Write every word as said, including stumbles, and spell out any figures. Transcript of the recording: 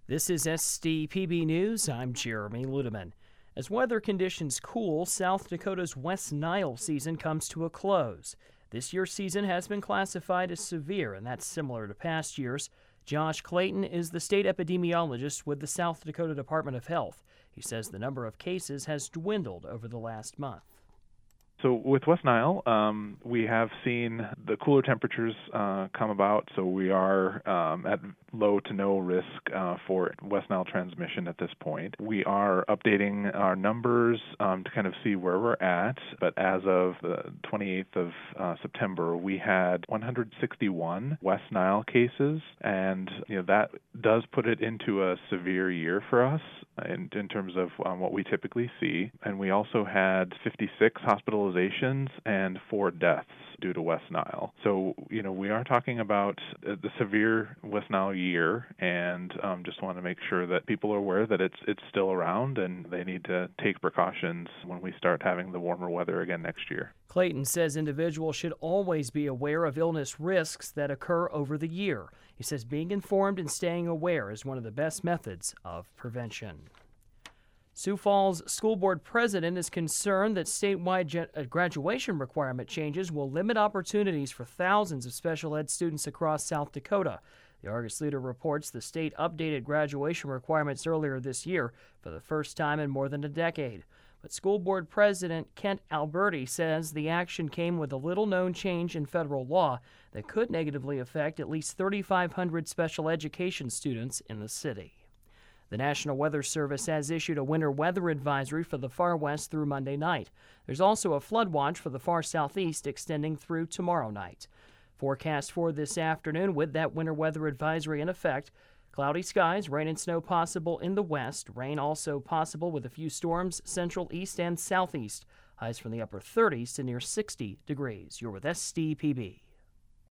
This is S D P B News. I'm Jeremy Ludeman. As weather conditions cool, South Dakota's West Nile season comes to a close. This year's season has been classified as severe, and that's similar to past years. Josh Clayton is the state epidemiologist with the South Dakota Department of Health. He says the number of cases has dwindled over the last month. So with West Nile, um, we have seen the cooler temperatures uh, come about, so we are um, at low to no risk uh, for West Nile transmission at this point. We are updating our numbers um, to kind of see where we're at, but as of the twenty-eighth of uh, September, we had one hundred sixty-one West Nile cases, and you know that does put it into a severe year for us in, in terms of um, what we typically see. And we also had fifty-six hospitalizations and four deaths due to West Nile. So, you know, we are talking about the severe West Nile year, and um, just want to make sure that people are aware that it's it's still around and they need to take precautions when we start having the warmer weather again next year. Clayton says individuals should always be aware of illness risks that occur over the year. He says being informed and staying aware is one of the best methods of prevention. Sioux Falls School Board President is concerned that statewide graduation requirement changes will limit opportunities for thousands of special ed students across South Dakota. The Argus Leader reports the state updated graduation requirements earlier this year for the first time in more than a decade. But School Board President Kent Alberti says the action came with a little-known change in federal law that could negatively affect at least thirty-five hundred special education students in the city. The National Weather Service has issued a winter weather advisory for the far west through Monday night. There's also a flood watch for the far southeast extending through tomorrow night. Forecast for this afternoon with that winter weather advisory in effect. Cloudy skies, rain and snow possible in the west. Rain also possible with a few storms central, east, and southeast. Highs from the upper thirties to near sixty degrees. You're with S D P B.